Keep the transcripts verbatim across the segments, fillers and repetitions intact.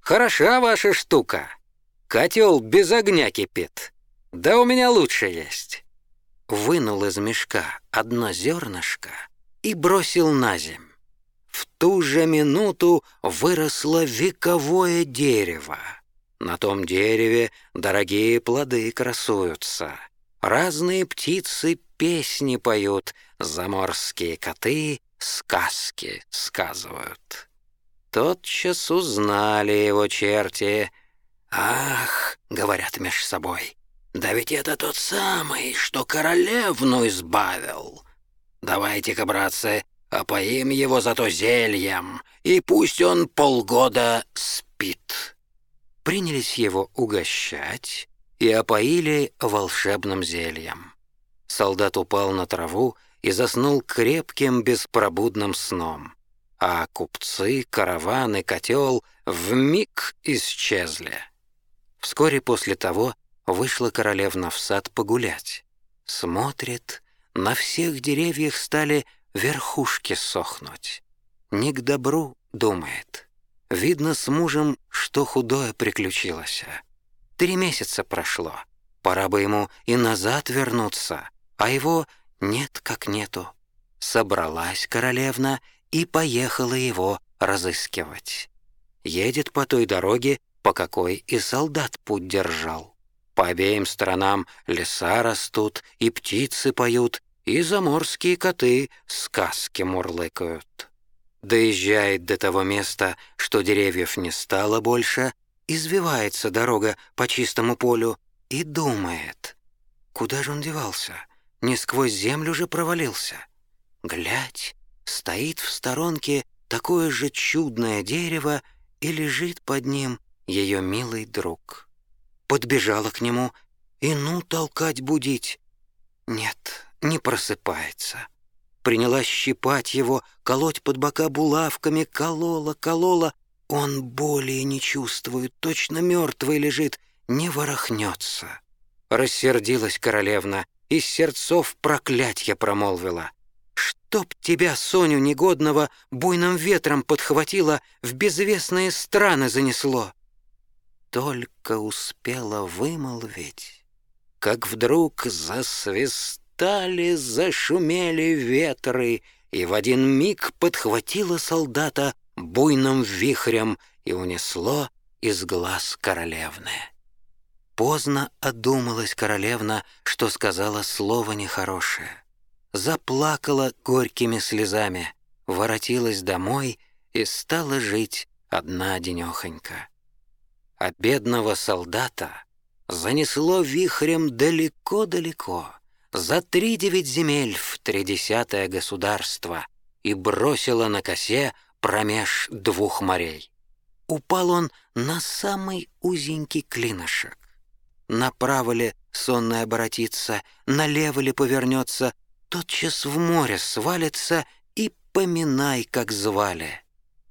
хороша ваша штука. Котел без огня кипит. Да у меня лучше есть». Вынул из мешка одно зернышко и бросил на земь. В ту же минуту выросло вековое дерево. На том дереве дорогие плоды красуются. Разные птицы песни поют, заморские коты сказки сказывают. Тотчас узнали его черти. «Ах, — говорят меж собой, — да ведь это тот самый, что королевну избавил. Давайте-ка, братцы, опоим его зато зельем, и пусть он полгода спит». Принялись его угощать и опоили волшебным зельем. Солдат упал на траву и заснул крепким беспробудным сном, а купцы, караван и котел вмиг исчезли. Вскоре после того вышла королевна в сад погулять. Смотрит, на всех деревьях стали верхушки сохнуть. Не к добру, думает. Видно, с мужем что худое приключилось. Три месяца прошло, пора бы ему и назад вернуться, а его нет как нету. Собралась королевна и поехала его разыскивать. Едет по той дороге, по какой и солдат путь держал. По обеим сторонам леса растут, и птицы поют, и заморские коты сказки мурлыкают. Доезжает до того места, что деревьев не стало больше, извивается дорога по чистому полю и думает, куда же он девался, не сквозь землю же провалился. Глядь, стоит в сторонке такое же чудное дерево, и лежит под ним ее милый друг. Подбежала к нему и ну толкать будить. Нет, не просыпается. Принялась щипать его, колоть под бока булавками, колола, колола. Он боли не чувствует, точно мертвый лежит, не ворохнется. Рассердилась королевна, из сердцов проклятья промолвила. «Чтоб тебя, Соню негодного, буйным ветром подхватило, в безвестные страны занесло!» Только успела вымолвить, как вдруг засвистали, зашумели ветры, и в один миг подхватило солдата буйным вихрем и унесло из глаз королевны. Поздно одумалась королевна, что сказала слово нехорошее. Заплакала горькими слезами, воротилась домой и стала жить одна-денёхонька. А бедного солдата занесло вихрем далеко-далеко, за три девять земель в тридесятое государство, и бросило на косе промеж двух морей. Упал он на самый узенький клинышек. Направо ли сонный оборотится, налево ли повернется, тотчас в море свалится и поминай, как звали.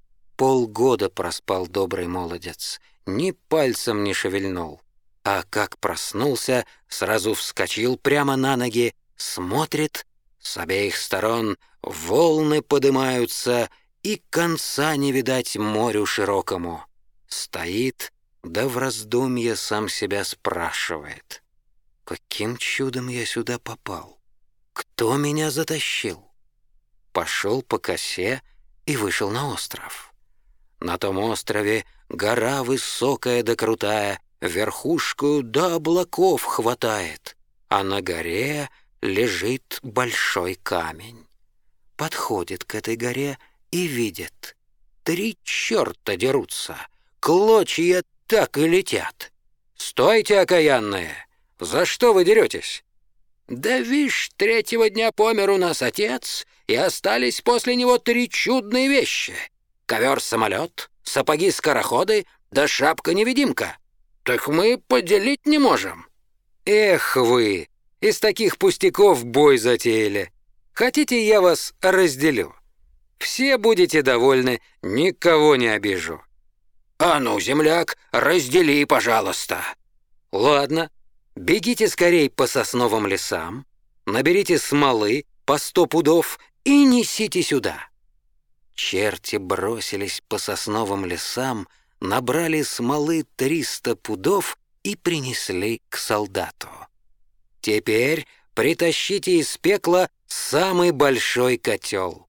Полгода проспал добрый молодец, ни пальцем не шевельнул. А как проснулся, сразу вскочил прямо на ноги, смотрит, с обеих сторон волны подымаются, и конца не видать морю широкому. Стоит, да в раздумье сам себя спрашивает. Каким чудом я сюда попал? Кто меня затащил? Пошел по косе и вышел на остров. На том острове гора высокая да крутая, верхушку до облаков хватает, а на горе лежит большой камень. Подходит к этой горе и видит. Три черта дерутся, клочья так и летят. «Стойте, окаянные! За что вы деретесь?» «Да вишь, третьего дня помер у нас отец, и остались после него три чудные вещи. Ковер-самолет, сапоги-скороходы, да шапка-невидимка. Так мы поделить не можем». «Эх вы, из таких пустяков бой затеяли. Хотите, я вас разделю? Все будете довольны, никого не обижу». «А ну, земляк, раздели, пожалуйста». «Ладно, бегите скорей по сосновым лесам, наберите смолы по сто пудов и несите сюда». Черти бросились по сосновым лесам, набрали смолы триста пудов и принесли к солдату. «Теперь притащите из пекла самый большой котел».